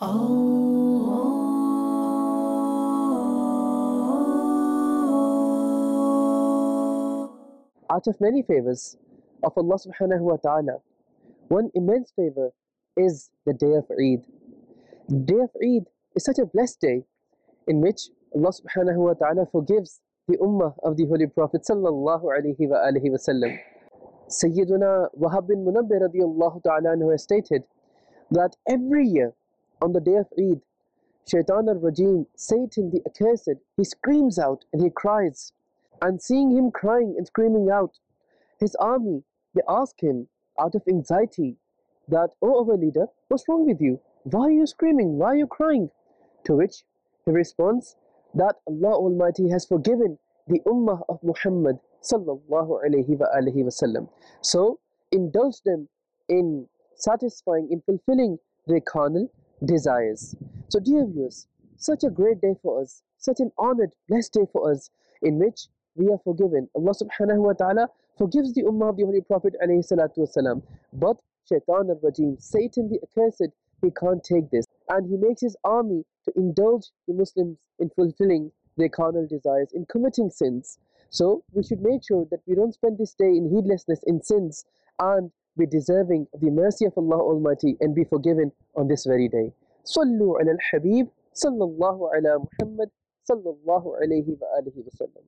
Out of many favors of Allah subhanahu wa ta'ala, one immense favor is the day of Eid. The day of Eid is such a blessed day in which Allah subhanahu wa ta'ala forgives the ummah of the Holy Prophet sallallahu alayhi wa alihi wa sallam. Sayyiduna Wahab bin Munabbih radiyallahu ta'ala anhu has stated that every year on the day of Eid, Shaitan al-Rajim, Satan the accursed, he screams out and he cries. And seeing him crying and screaming out, his army, they ask him out of anxiety that, "Oh, our leader, what's wrong with you? Why are you screaming? Why are you crying?" To which he responds that Allah Almighty has forgiven the ummah of Muhammad sallallahu alayhi wa alihi wasallam. So indulge them in satisfying, in fulfilling their carnal desires. So dear viewers, such a great day for us, such an honored, blessed day for us, in which we are forgiven. Allah subhanahu wa ta'ala forgives the ummah of the Holy Prophet alayhi salatu wasalam. But Shaitan al-Rajim, Satan the accursed, he can't take this. And he makes his army to indulge the Muslims in fulfilling their carnal desires, in committing sins. So we should make sure that we don't spend this day in heedlessness, in sins, and be deserving of the mercy of Allah Almighty and be forgiven on this very day. Sallu ala al-Habib, sallallahu ala Muhammad, sallallahu alayhi wa alihi wa sallam.